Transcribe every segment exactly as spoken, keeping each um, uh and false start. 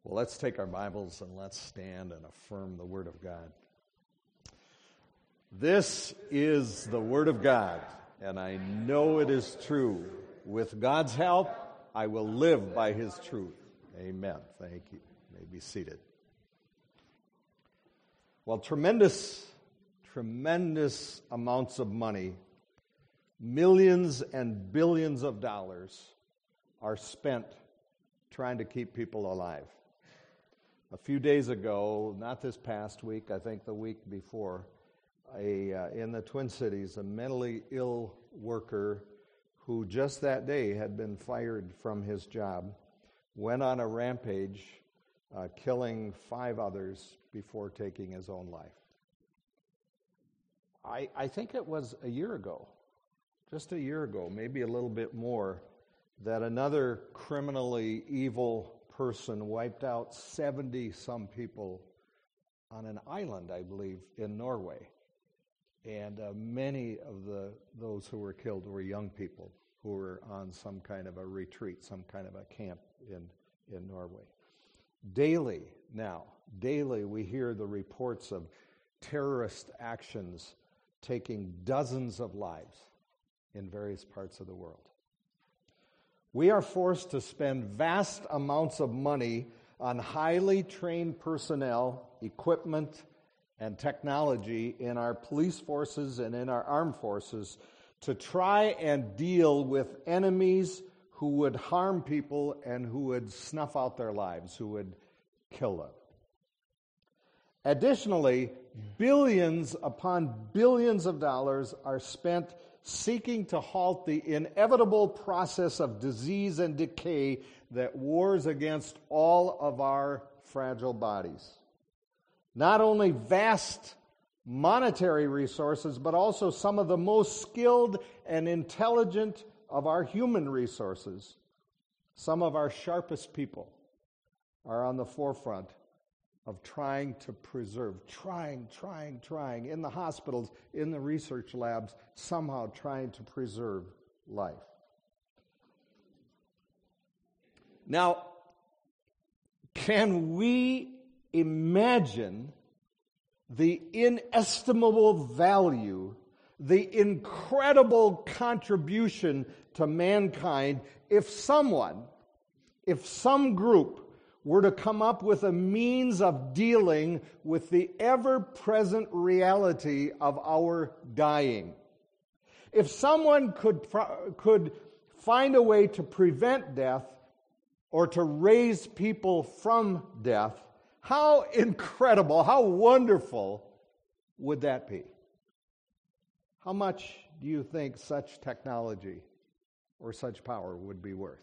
Well, let's take our Bibles and let's stand and affirm the Word of God. This is the Word of God, and I know it is true. With God's help, I will live by His truth. Amen. Thank you. You may be seated. Well, tremendous, tremendous amounts of money, millions and billions of dollars are spent trying to keep people alive. A few days ago, not this past week, I think the week before, a uh, in the Twin Cities, a mentally ill worker who just that day had been fired from his job went on a rampage, uh, killing five others before taking his own life. I, I think it was a year ago, just a year ago, maybe a little bit more, that another criminally evil person wiped out seventy-some people on an island, I believe, in Norway. And uh, many of the those who were killed were young people who were on some kind of a retreat, some kind of a camp in, in Norway. Daily now, daily we hear the reports of terrorist actions taking dozens of lives in various parts of the world. We are forced to spend vast amounts of money on highly trained personnel, equipment, and technology in our police forces and in our armed forces to try and deal with enemies who would harm people and who would snuff out their lives, who would kill them. Additionally, billions upon billions of dollars are spent seeking to halt the inevitable process of disease and decay that wars against all of our fragile bodies. Not only vast monetary resources, but also some of the most skilled and intelligent of our human resources. Some of our sharpest people are on the forefront of trying to preserve, trying, trying, trying, in the hospitals, in the research labs, somehow trying to preserve life. Now, can we imagine the inestimable value, the incredible contribution to mankind if someone, if some group were to come up with a means of dealing with the ever-present reality of our dying? If someone could, could find a way to prevent death or to raise people from death, how incredible, how wonderful would that be? How much do you think such technology or such power would be worth?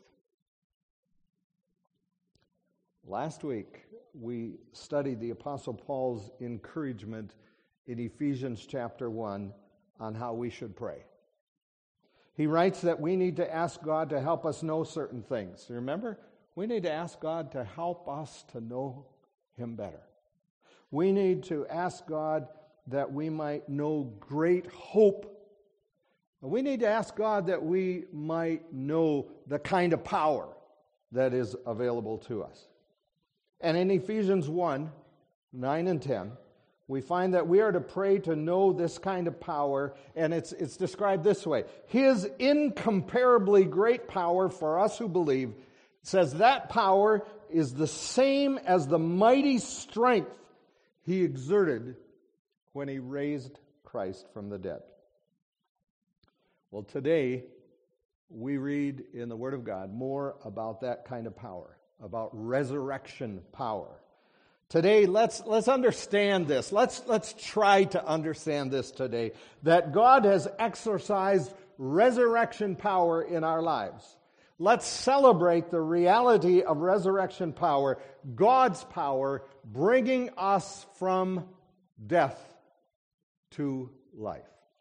Last week, we studied the Apostle Paul's encouragement in Ephesians chapter one on how we should pray. He writes that we need to ask God to help us know certain things. Remember? We need to ask God to help us to know Him better. We need to ask God that we might know great hope. We need to ask God that we might know the kind of power that is available to us. And in Ephesians one, nine and ten, we find that we are to pray to know this kind of power, and it's, it's described this way. His incomparably great power for us who believe says that power is the same as the mighty strength He exerted when He raised Christ from the dead. Well, today we read in the Word of God more about that kind of power, about resurrection power. Today, let's let's understand this. Let's let's try to understand this today, that God has exercised resurrection power in our lives. Let's celebrate the reality of resurrection power, God's power bringing us from death to life.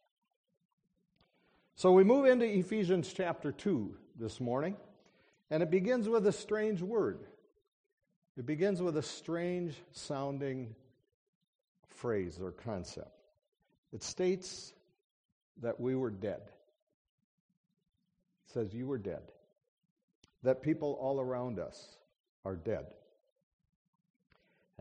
So we move into Ephesians chapter two this morning, and it begins with a strange word. It begins with a strange sounding phrase or concept. It states that we were dead. It says you were dead. That people all around us are dead.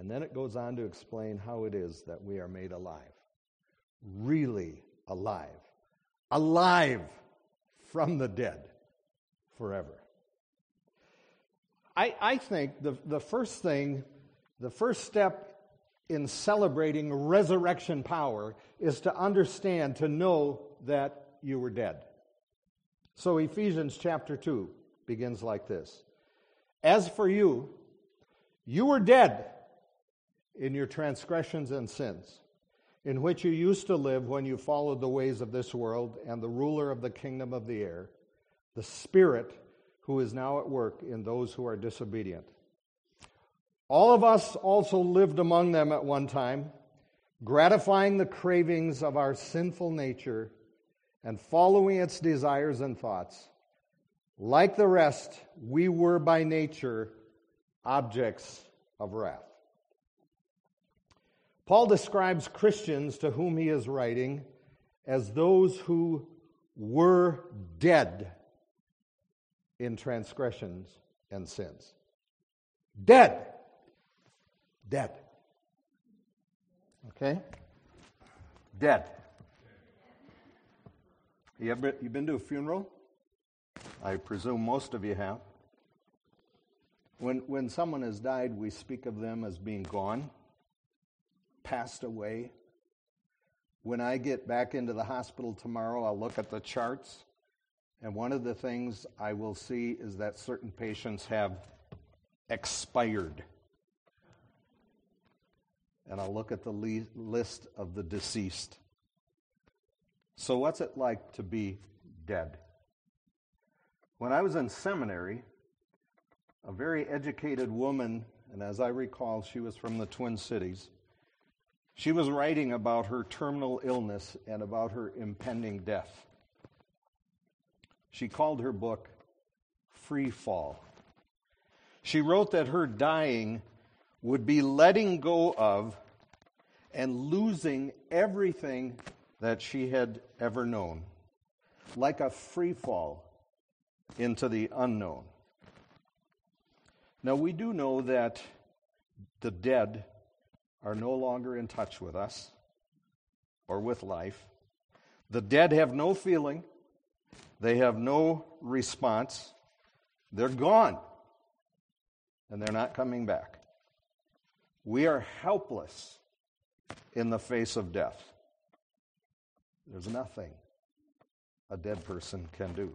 And then it goes on to explain how it is that we are made alive. Really alive. Alive from the dead forever. I, I think the, the first thing, the first step in celebrating resurrection power is to understand, to know that you were dead. So Ephesians chapter two begins like this. As for you, you were dead in your transgressions and sins, in which you used to live when you followed the ways of this world and the ruler of the kingdom of the air, the Spirit who is now at work in those who are disobedient. All of us also lived among them at one time, gratifying the cravings of our sinful nature and following its desires and thoughts. Like the rest, we were by nature objects of wrath. Paul describes Christians to whom he is writing as those who were dead in transgressions and sins. Dead. Dead. Okay? Dead. You ever you been to a funeral? I presume most of you have. When when someone has died, we speak of them as being gone, passed away. When I get back into the hospital tomorrow, I'll look at the charts, and one of the things I will see is that certain patients have expired. And I'll look at the le- list of the deceased. So what's it like to be dead? When I was in seminary, a very educated woman, and as I recall, she was from the Twin Cities, she was writing about her terminal illness and about her impending death. She called her book Free Fall. She wrote that her dying would be letting go of and losing everything that she had ever known, like a free fall into the unknown. Now, we do know that the dead are no longer in touch with us or with life. The dead have no feeling. They have no response. They're gone. And they're not coming back. We are helpless in the face of death. There's nothing a dead person can do.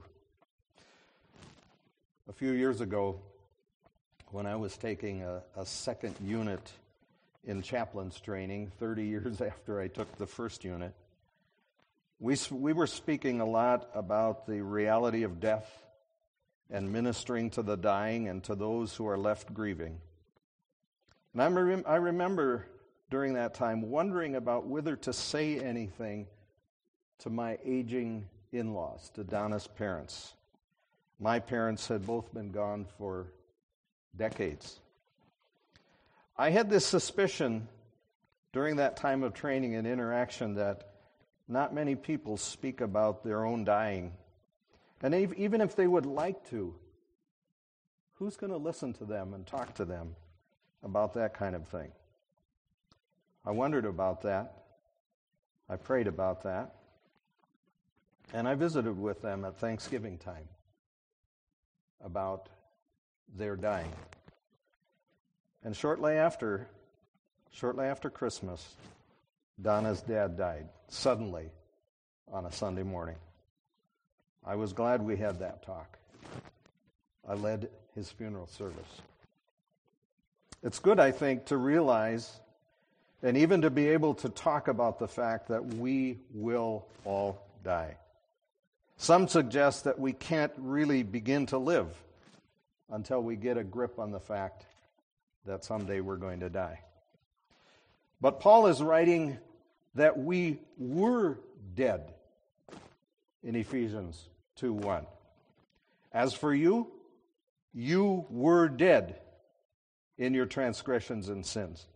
A few years ago, when I was taking a, a second unit in chaplain's training, thirty years after I took the first unit, we, we were speaking a lot about the reality of death and ministering to the dying and to those who are left grieving. And I, rem- I remember during that time wondering about whether to say anything to my aging in-laws, to Donna's parents. My parents had both been gone for decades. I had this suspicion during that time of training and interaction that not many people speak about their own dying. And even if they would like to, who's going to listen to them and talk to them about that kind of thing? I wondered about that. I prayed about that. And I visited with them at Thanksgiving time about their dying. And shortly after, shortly after Christmas, Donna's dad died suddenly on a Sunday morning. I was glad we had that talk. I led his funeral service. It's good, I think, to realize and even to be able to talk about the fact that we will all die. Some suggest that we can't really begin to live until we get a grip on the fact that someday we're going to die. But Paul is writing that we were dead in Ephesians two one. As for you, you were dead in your transgressions and sins.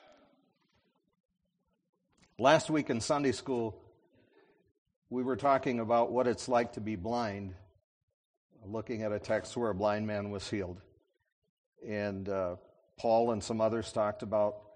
Last week in Sunday school, we were talking about what it's like to be blind, looking at a text where a blind man was healed. And uh, Paul and some others talked about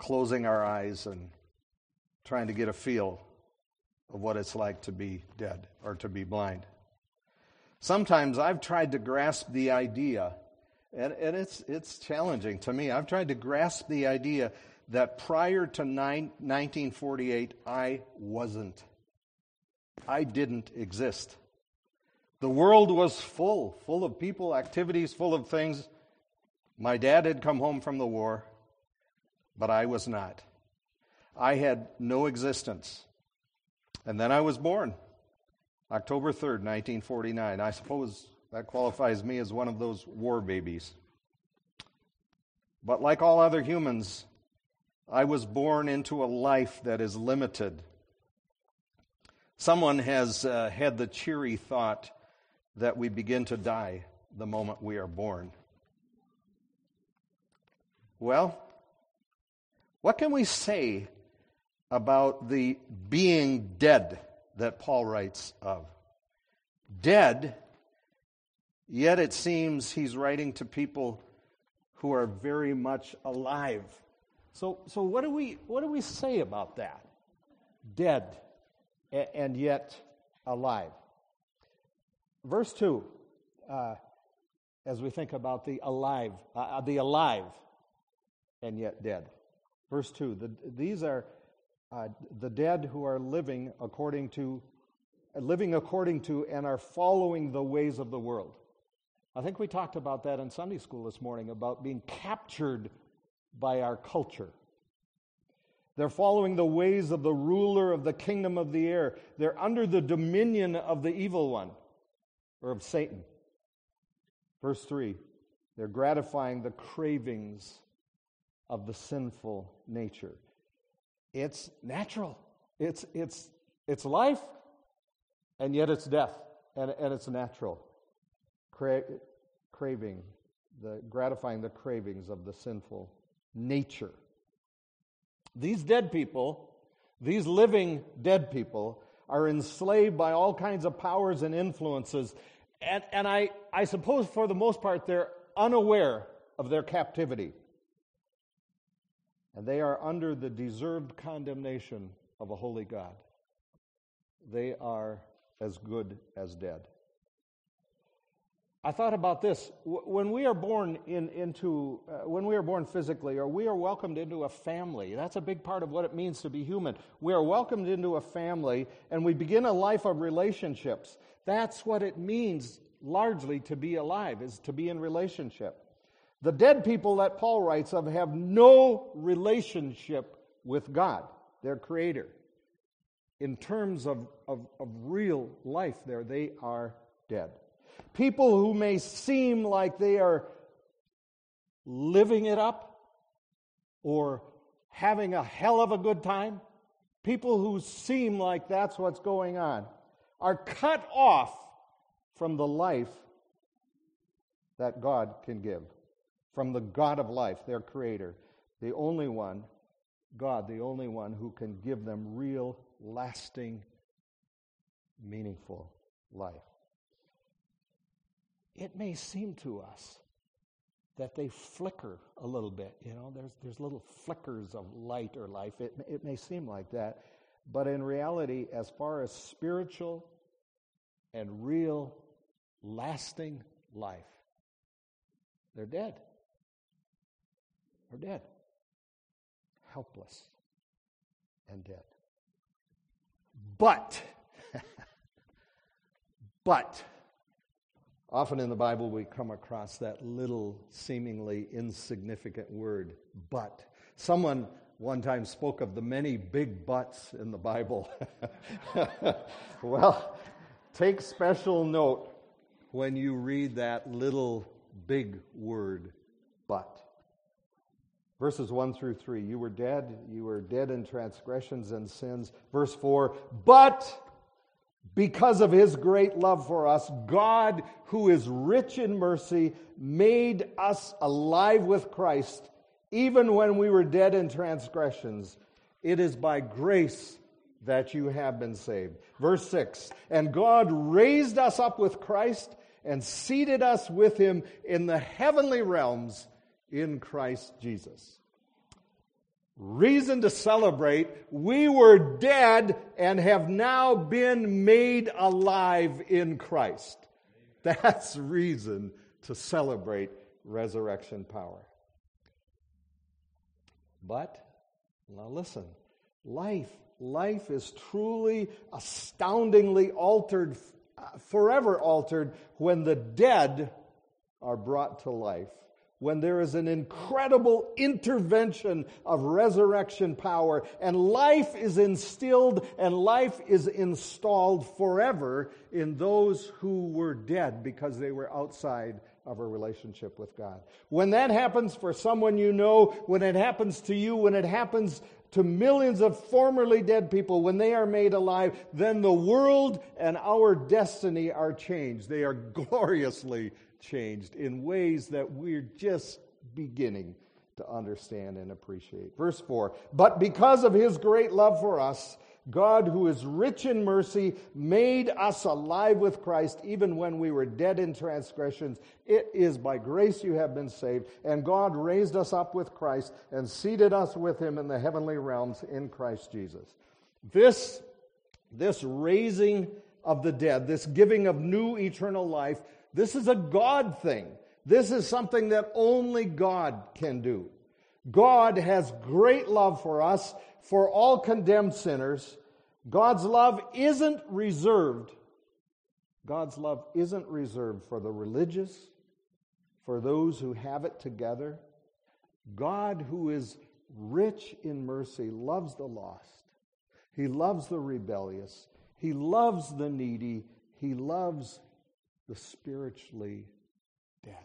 closing our eyes and trying to get a feel of what it's like to be dead or to be blind. Sometimes I've tried to grasp the idea, and, and it's it's challenging to me. I've tried to grasp the idea that prior to nine, nineteen forty-eight, I wasn't. I didn't exist. The world was full, full of people, activities, full of things. My dad had come home from the war, but I was not. I had no existence. And then I was born, October third, nineteen forty-nine. I suppose that qualifies me as one of those war babies. But like all other humans, I was born into a life that is limited. Someone has uh, had the cheery thought that we begin to die the moment we are born. Well, what can we say about the being dead that Paul writes of? Dead, yet it seems he's writing to people who are very much alive. So, so what do we what do we say about that? Dead, and yet alive. Verse two, uh, as we think about the alive, uh, the alive, and yet dead. Verse two, the, these are uh, the dead who are living according to, living according to, and are following the ways of the world. I think we talked about that in Sunday school this morning, about being captured by our culture. They're following the ways of the ruler of the kingdom of the air. They're under the dominion of the evil one, or of Satan. Verse three, they're gratifying the cravings of the sinful nature. It's natural. It's it's it's life, and yet it's death, and, and it's natural. Cra- craving, the gratifying the cravings of the sinful nature. These dead people, these living dead people, are enslaved by all kinds of powers and influences, and, and I, I suppose for the most part they're unaware of their captivity. And they are under the deserved condemnation of a holy God. They are as good as dead. I thought about this. When we are born in, into, uh, when we are born physically, or we are welcomed into a family, that's a big part of what it means to be human. We are welcomed into a family, and we begin a life of relationships. That's what it means largely to be alive, is to be in relationship. The dead people that Paul writes of have no relationship with God, their Creator. In terms of, of, of real life there, they are dead. People who may seem like they are living it up or having a hell of a good time, people who seem like that's what's going on, are cut off from the life that God can give. From the God of life, their Creator, the only one, God, the only one who can give them real, lasting, meaningful life. It may seem to us that they flicker a little bit. You know, there's there's little flickers of light or life. It, it may seem like that. But in reality, as far as spiritual and real, lasting life, they're dead. They're dead. Helpless and dead. But, but, often in the Bible we come across that little seemingly insignificant word, but. Someone one time spoke of the many big buts in the Bible. Well, take special note when you read that little big word, but. Verses one through three, you were dead, you were dead in transgressions and sins. Verse four, but because of His great love for us, God, who is rich in mercy, made us alive with Christ, even when we were dead in transgressions. It is by grace that you have been saved. Verse six, and God raised us up with Christ and seated us with Him in the heavenly realms in Christ Jesus. Reason to celebrate. We were dead and have now been made alive in Christ. That's reason to celebrate resurrection power. But, now listen, life, life is truly, astoundingly altered, forever altered, when the dead are brought to life. When there is an incredible intervention of resurrection power, and life is instilled and life is installed forever in those who were dead because they were outside of a relationship with God. When that happens for someone you know, when it happens to you, when it happens to millions of formerly dead people, when they are made alive, then the world and our destiny are changed. They are gloriously changed in ways that we're just beginning to understand and appreciate. Verse four, but because of his great love for us, God, who is rich in mercy, made us alive with Christ even when we were dead in transgressions. It is by grace you have been saved, and God raised us up with Christ and seated us with him in the heavenly realms in Christ Jesus. This, this raising of the dead, this giving of new eternal life, this is a God thing. This is something that only God can do. God has great love for us, for all condemned sinners. God's love isn't reserved. God's love isn't reserved for the religious, for those who have it together. God, who is rich in mercy, loves the lost. He loves the rebellious. He loves the needy. He loves the spiritually dead.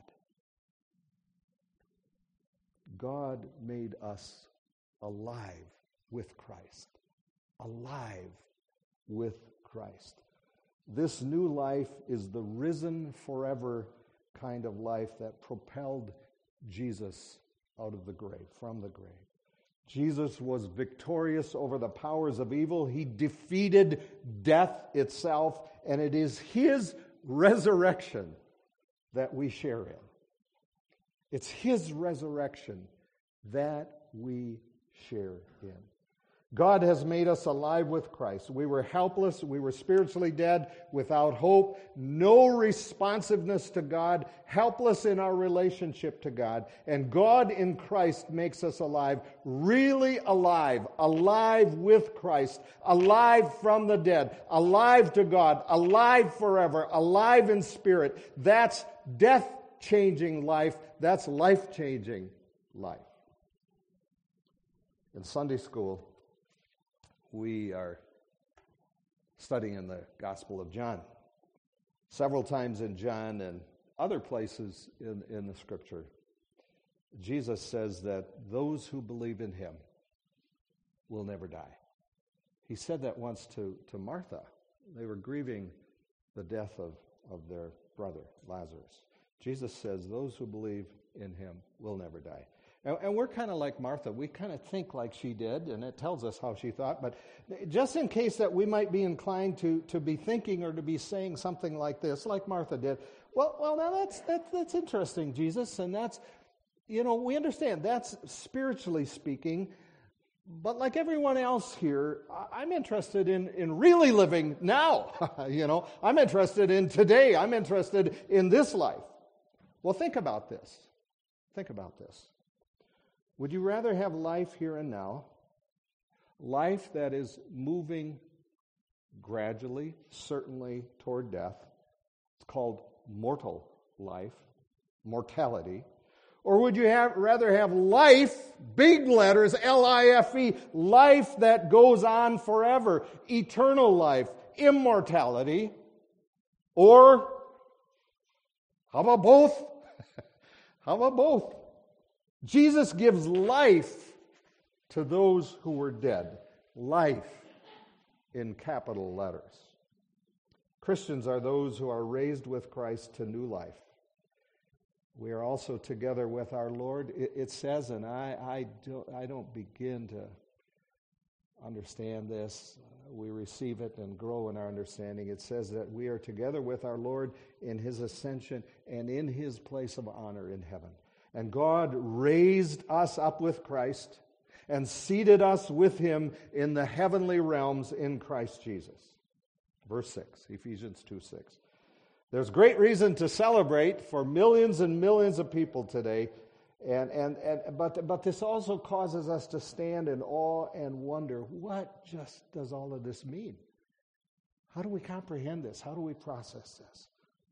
God made us alive with Christ. Alive with Christ. This new life is the risen forever kind of life that propelled Jesus out of the grave, from the grave. Jesus was victorious over the powers of evil. He defeated death itself, and it is his resurrection that we share in. It's his resurrection that we share in. God has made us alive with Christ. We were helpless. We were spiritually dead, without hope, no responsiveness to God, helpless in our relationship to God. And God in Christ makes us alive, really alive, alive with Christ, alive from the dead, alive to God, alive forever, alive in spirit. That's death-changing life. That's life-changing life. In Sunday school, we are studying in the Gospel of John. Several times in John and other places in, in the Scripture, Jesus says that those who believe in him will never die. He said that once to, to Martha. They were grieving the death of, of their brother, Lazarus. Jesus says those who believe in him will never die. And we're kind of like Martha. We kind of think like she did, and it tells us how she thought. But just in case that we might be inclined to, to be thinking or to be saying something like this, like Martha did, well, well, now that's, that's, that's interesting, Jesus. And that's, you know, we understand that's spiritually speaking. But like everyone else here, I'm interested in, in really living now. You know, I'm interested in today. I'm interested in this life. Well, think about this. Think about this. Would you rather have life here and now, life that is moving gradually, certainly toward death? It's called mortal life, mortality. Or would you have, rather have life, big letters, L I F E, life that goes on forever, eternal life, immortality? Or how about both? How about both? Jesus gives life to those who were dead. Life in capital letters. Christians are those who are raised with Christ to new life. We are also together with our Lord. It, it says, and I, I, don't, I don't begin to understand this. We receive it and grow in our understanding. It says that we are together with our Lord in his ascension and in his place of honor in heaven. And God raised us up with Christ, and seated us with him in the heavenly realms in Christ Jesus. Verse six, Ephesians two six. There's great reason to celebrate for millions and millions of people today, and, and, and but, but this also causes us to stand in awe and wonder, what just does all of this mean? How do we comprehend this? How do we process this?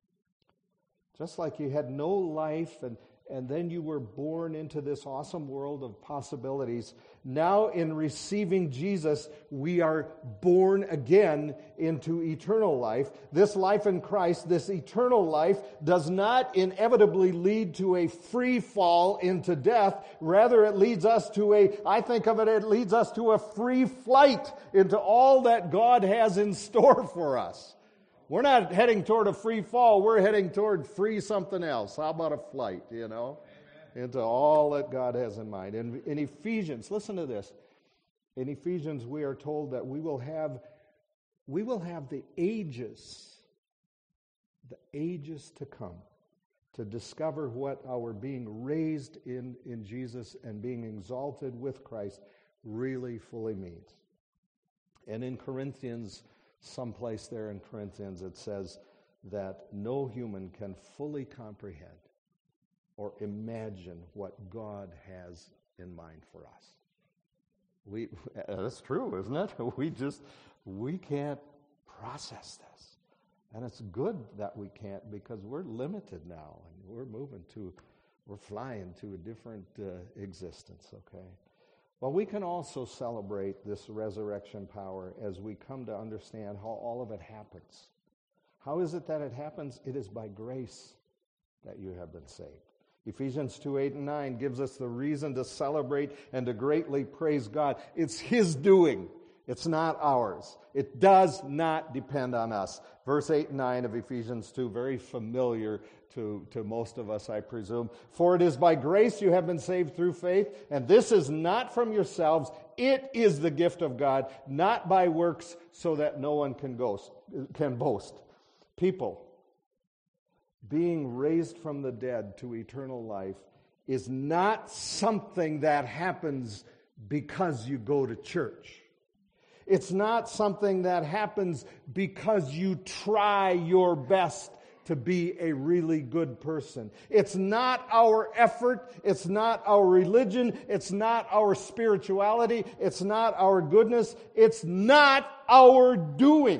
Just like you had no life and, and then you were born into this awesome world of possibilities, now in receiving Jesus, we are born again into eternal life. This life in Christ, this eternal life, does not inevitably lead to a free fall into death. Rather, it leads us to a, I think of it, it leads us to a free flight into all that God has in store for us. We're not heading toward a free fall. We're heading toward free something else. How about a flight, you know, Amen. Into all that God has in mind. In, in Ephesians, listen to this. In Ephesians, we are told that we will have, we will have the ages, the ages to come, to discover what our being raised in, in Jesus and being exalted with Christ really fully means. And in Corinthians, someplace there in Corinthians, it says that no human can fully comprehend or imagine what God has in mind for us. We, that's true, isn't it? We just, we can't process this. And it's good that we can't, because we're limited now, and we're moving to, we're flying to a different uh, existence, okay? Well, we can also celebrate this resurrection power as we come to understand how all of it happens. How is it that it happens? It is by grace that you have been saved. Ephesians two, eight, and nine gives us the reason to celebrate and to greatly praise God. It's His doing. It's not ours. It does not depend on us. Verse eight and nine of Ephesians two, very familiar to, to most of us, I presume. For it is by grace you have been saved through faith, and this is not from yourselves. It is the gift of God, not by works, so that no one can, ghost, can boast. People, being raised from the dead to eternal life is not something that happens because you go to church. It's not something that happens because you try your best to be a really good person. It's not our effort. It's not our religion. It's not our spirituality. It's not our goodness. It's not our doing.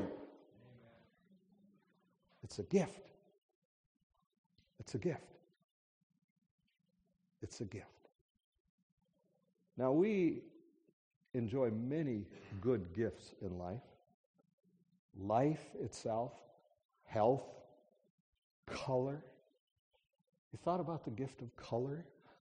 It's a gift. It's a gift. It's a gift. Now, we enjoy many good gifts in life. Life itself, health, color. You thought about the gift of color?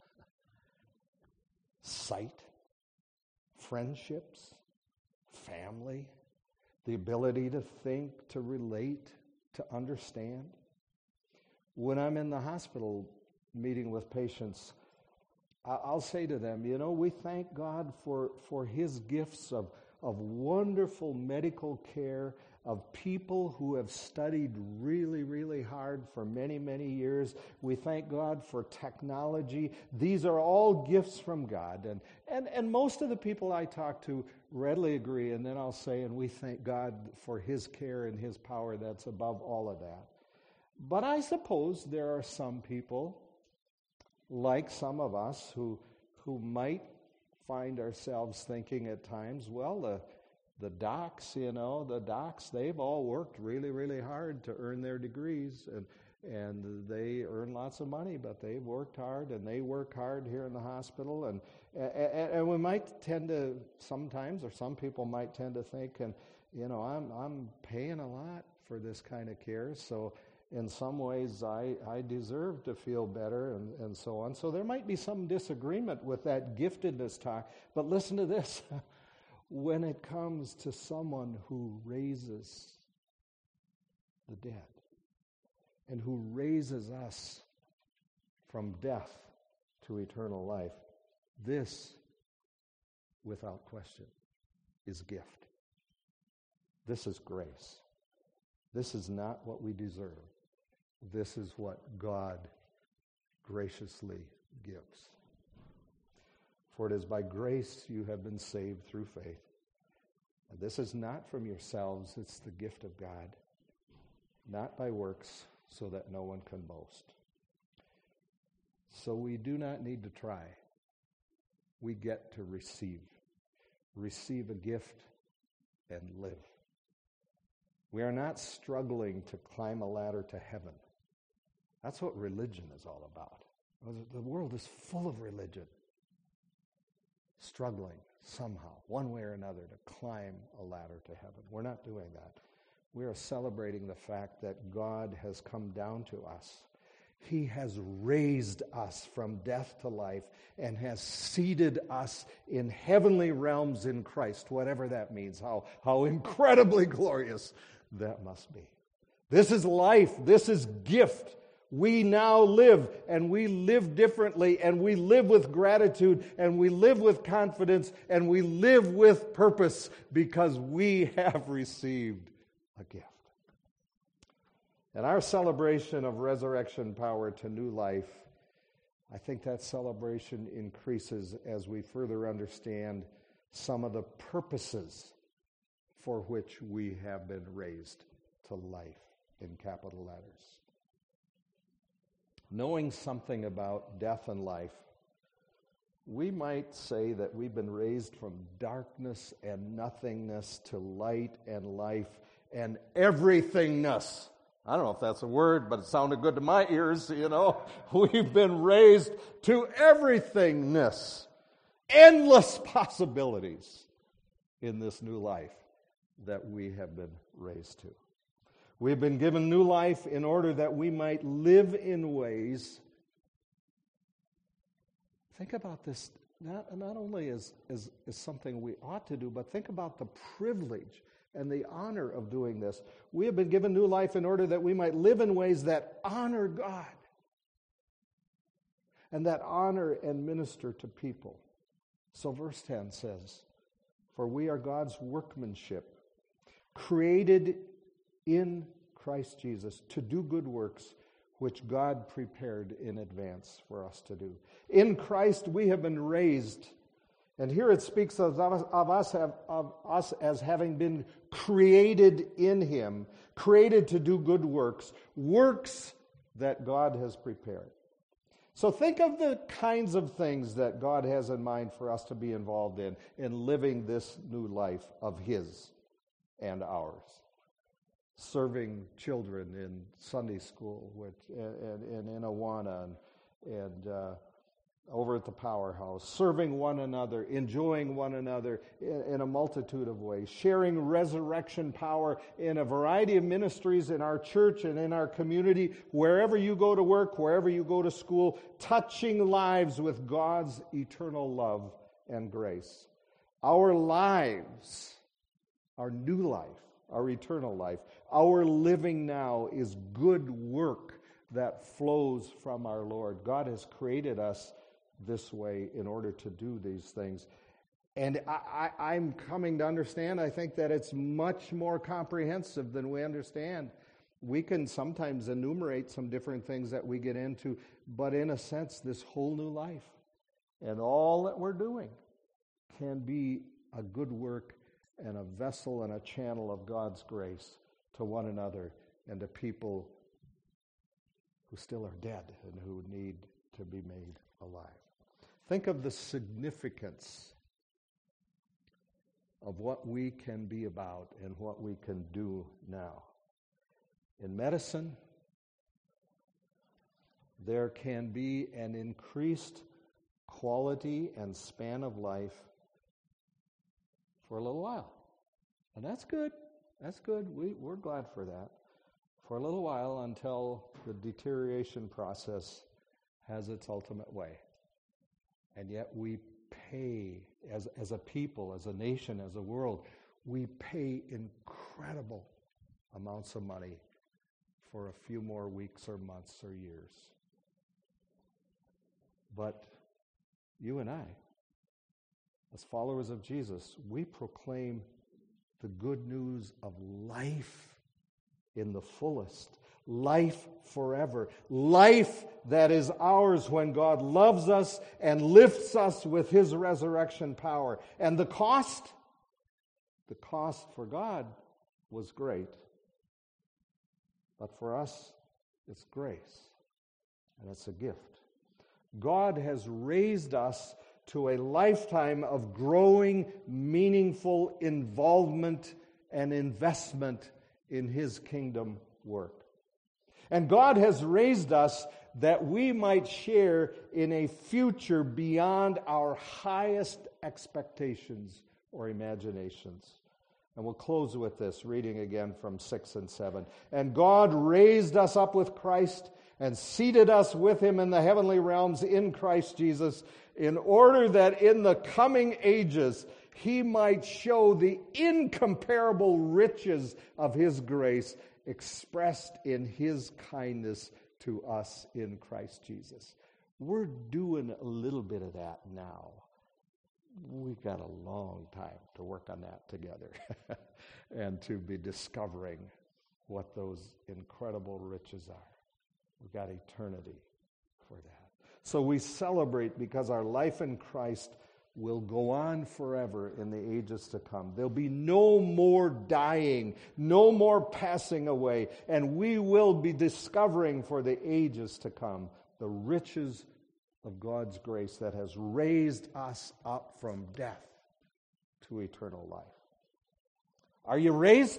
Sight, friendships, family, the ability to think, to relate, to understand. When I'm in the hospital meeting with patients, I'll say to them, you know, we thank God for, for His gifts of, of wonderful medical care, of people who have studied really, really hard for many, many years. We thank God for technology. These are all gifts from God. And, and, and most of the people I talk to readily agree, and then I'll say, and we thank God for His care and His power that's above all of that. But I suppose there are some people, like some of us, who who might find ourselves thinking at times, well, the the docs, you know, the docs, they've all worked really, really hard to earn their degrees, and and they earn lots of money, but they've worked hard, and they work hard here in the hospital, and and, and we might tend to sometimes, or some people might tend to think, and you know, I'm I'm paying a lot for this kind of care, so in some ways, I, I deserve to feel better, and, and so on. So there might be some disagreement with that giftedness talk. But listen to this. When it comes to someone who raises the dead and who raises us from death to eternal life, this, without question, is gift. This is grace. This is not what we deserve. This is what God graciously gives. For it is by grace you have been saved through faith. And this is not from yourselves, it's the gift of God, not by works, so that no one can boast. So we do not need to try. We get to receive. Receive a gift and live. We are not struggling to climb a ladder to heaven. That's what religion is all about. The world is full of religion. Struggling somehow, one way or another, to climb a ladder to heaven. We're not doing that. We are celebrating the fact that God has come down to us. He has raised us from death to life and has seated us in heavenly realms in Christ, whatever that means, how, how incredibly glorious that must be. This is life. This is gift. We now live, and we live differently, and we live with gratitude, and we live with confidence, and we live with purpose because we have received a gift. And our celebration of resurrection power to new life, I think that celebration increases as we further understand some of the purposes for which we have been raised to life in capital letters. Knowing something about death and life, we might say that we've been raised from darkness and nothingness to light and life and everythingness. I don't know if that's a word, but it sounded good to my ears, you know. We've been raised to everythingness, endless possibilities in this new life that we have been raised to. We've been given new life in order that we might live in ways. Think about this not, not only as, as, as something we ought to do, but think about the privilege and the honor of doing this. We have been given new life in order that we might live in ways that honor God and that honor and minister to people. So verse ten says, "For we are God's workmanship, created in Christ Jesus to do good works which God prepared in advance for us to do." In Christ we have been raised, and here it speaks of us, of us, of us as having been created in Him, created to do good works, works that God has prepared. So think of the kinds of things that God has in mind for us to be involved in, in living this new life of His and ours. Serving children in Sunday school with, and, and in Awana and, and uh, over at the Powerhouse, serving one another, enjoying one another in, in a multitude of ways, sharing resurrection power in a variety of ministries in our church and in our community, wherever you go to work, wherever you go to school, touching lives with God's eternal love and grace. Our lives, our new life, our eternal life, our living now is good work that flows from our Lord. God has created us this way in order to do these things. And I, I, I'm coming to understand, I think, that it's much more comprehensive than we understand. We can sometimes enumerate some different things that we get into, but in a sense, this whole new life and all that we're doing can be a good work and a vessel and a channel of God's grace to one another and to people who still are dead and who need to be made alive. Think of the significance of what we can be about and what we can do now. In medicine, there can be an increased quality and span of life for a little while. And that's good. That's good. We, we're glad for that. For a little while until the deterioration process has its ultimate way. And yet we pay, as, as a people, as a nation, as a world, we pay incredible amounts of money for a few more weeks or months or years. But you and I, as followers of Jesus, we proclaim the good news of life in the fullest. life forever. Life that is ours when God loves us and lifts us with his resurrection power. And the cost? The cost for God was great. But for us, it's grace. And it's a gift. God has raised us to a lifetime of growing, meaningful involvement and investment in his kingdom work. And God has raised us that we might share in a future beyond our highest expectations or imaginations. And we'll close with this, reading again from six and seven. And God raised us up with Christ and seated us with him in the heavenly realms in Christ Jesus, in order that in the coming ages he might show the incomparable riches of his grace expressed in his kindness to us in Christ Jesus. We're doing a little bit of that now. We've got a long time to work on that together and to be discovering what those incredible riches are. We've got eternity for that. So we celebrate because our life in Christ will go on forever in the ages to come. There'll be no more dying, no more passing away, and we will be discovering for the ages to come the riches of God's grace that has raised us up from death to eternal life. Are you raised?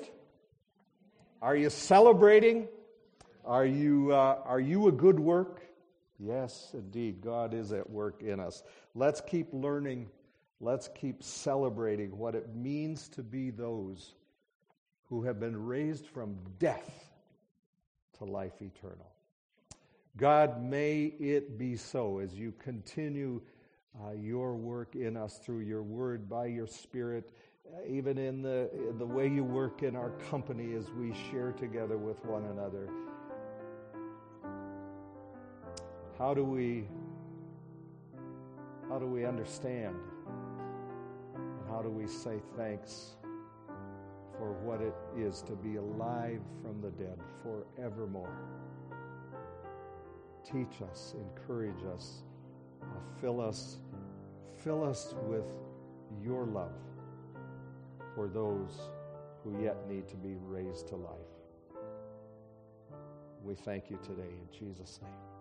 Are you celebrating? Are you, uh, are you a good work? Yes, indeed, God is at work in us. Let's keep learning. Let's keep celebrating what it means to be those who have been raised from death to life eternal. God, may it be so as you continue uh, your work in us through your word, by your Spirit, uh, even in the, in the way you work in our company as we share together with one another. How do we, how do we understand? And how do we say thanks for what it is to be alive from the dead forevermore? Teach us, encourage us, uh, fill us, fill us with your love for those who yet need to be raised to life. We thank you today in Jesus' name.